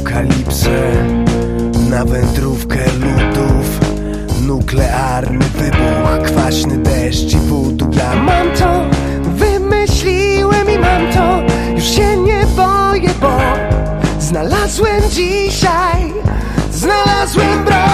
apokalipsy, na wędrówkę ludów. Nuklearny wybuch, kwaśny deszcz i wód dla... Mam to, wymyśliłem i mam to. Już się nie boję, bo znalazłem dzisiaj, znalazłem broń.